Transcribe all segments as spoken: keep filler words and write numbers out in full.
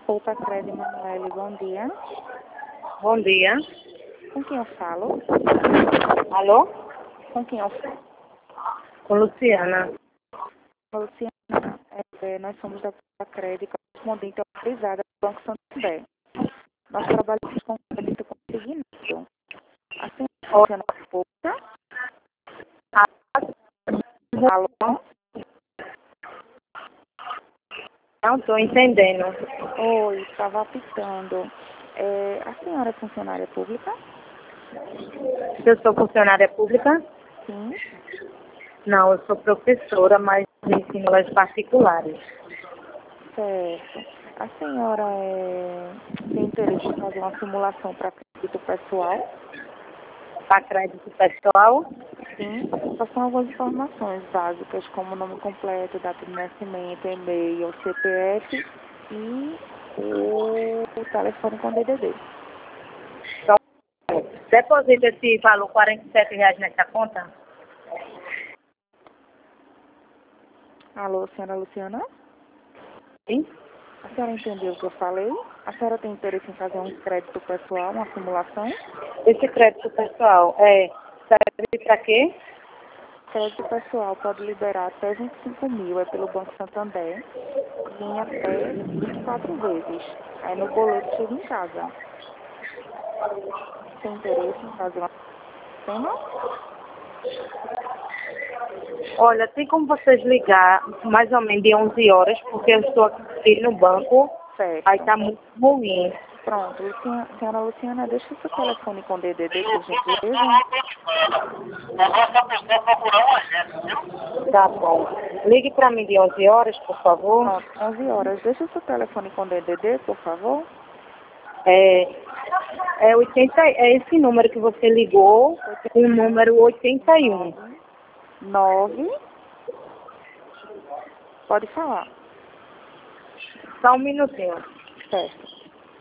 Poupa Crédito Emanuele, bom dia. Bom dia. Com quem eu falo? Alô? Com quem eu falo? Com Luciana. Luciana, é, nós somos da Poupa Crédito, correspondente autorizada do Banco Santander. Nós trabalhamos com crédito consignado. A senhora funciona com Poupa? Alô? Não estou entendendo. Oi, estava apitando. É, a senhora é funcionária pública? Se eu sou funcionária pública? Sim. Não, eu sou professora, mas ensino aulas particulares. Certo. A senhora é, tem interesse em fazer uma simulação para crédito pessoal? Para crédito pessoal? Sim. Só são algumas informações básicas, como nome completo, data de nascimento, e-mail, C P F e o telefone com D D D. Então, deposita esse valor quarenta e sete reais nessa conta? Alô, senhora Luciana? Sim? A senhora entendeu o que eu falei? A senhora tem interesse em fazer um crédito pessoal, uma simulação? Esse crédito pessoal é serve para quê? Crédito pessoal pode liberar até vinte e cinco mil, é pelo Banco Santander, e em até vinte e quatro vezes. Aí no boleto chega em casa. Tem interesse em fazer uma cena? Olha, tem como vocês ligar mais ou menos de onze horas, porque eu estou aqui no banco, Certo. aí está muito ruim. Pronto, Luciana, senhora Luciana, deixa o seu telefone com D D D, por gentileza. Tá bom. Ligue para mim de onze horas, por favor. Pronto, onze horas. Deixa o seu telefone com D D D, por favor. É, é, oitenta, é esse número que você ligou, o número oitenta e um. nove. Pode falar. Só um minutinho. Certo.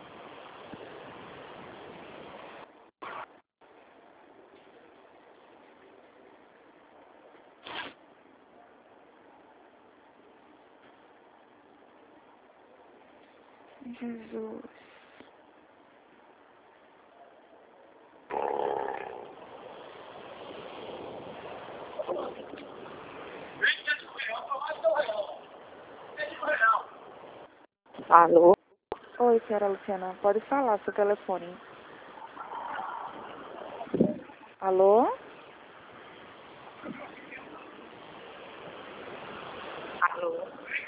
Jesus. Alô? Oi, senhora Luciana, pode falar seu telefone. Alô? Alô?